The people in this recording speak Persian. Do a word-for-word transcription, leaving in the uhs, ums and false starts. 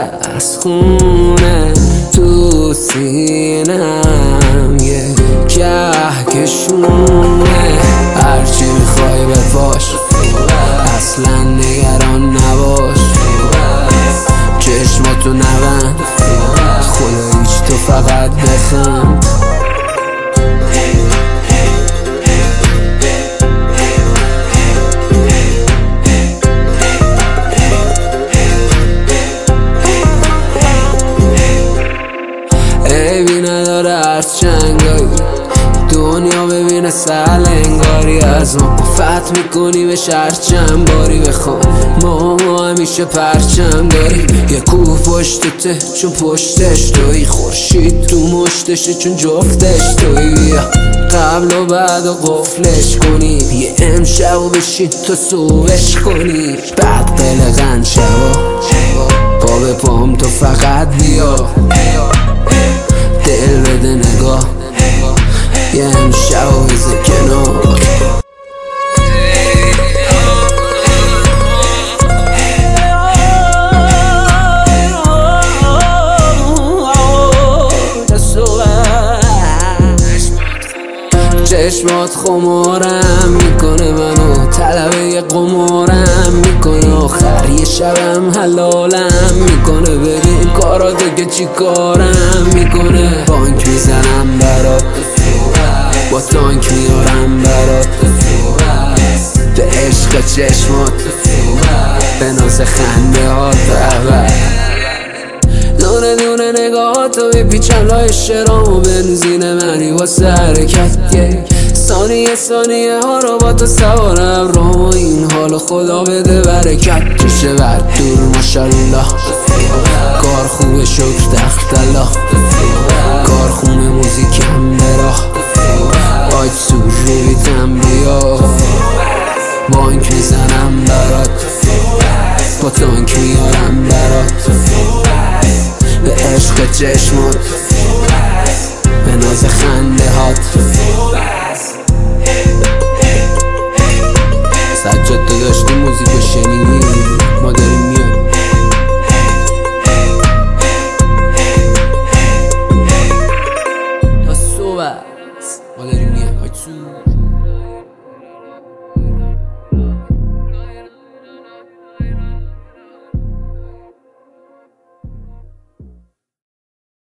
از خونه تو سینم یه کهکشونه. هرچی میخوای بپاش اصلا نگران نباش، چشماتو نبند خداییش تو فقط بخند. عیبی نداره از چنگایی دنیا ببینه سلنگاری، از ما فتح میکنی به شهر چند باری بخوان ما همیشه پرچم داری. یه کوه پشتته چون پشتش توی، خورشید تو مشتشه چون جفتش توی. بیا قبل و بعد و قفلش کنی، یه امشب و بشین تو صبحش کنی. بعد قلقن شبا پا به پام تو فقط بیا، دل بده نگاه یه امشب و بیزه کنار. چشمات خمارم میکنه منو، طلبه یه قمارم میکنه، آخر یه شبم حلالم میکنه. ببین کاراتو که چی کارم میکنه. بانک میزنم برات با تانک میارم برات، به عشق چشمات به ناز خنده هات اول. دونه دونه نگاهاتو میپیچم لای شرام و بنزین منی واسه حرکت. ثانیه ثانیه ها رو با تو سوارم رام و این حال خدا بده برکت. توشه بر دور ماشالله کار خوبه شکر دختلا، کار خونه موزیکم براه آج سور رو بیتم بیا. بانک میزنم برات با تانک میارم برات، به عشق چشمات به ناز خنده هات.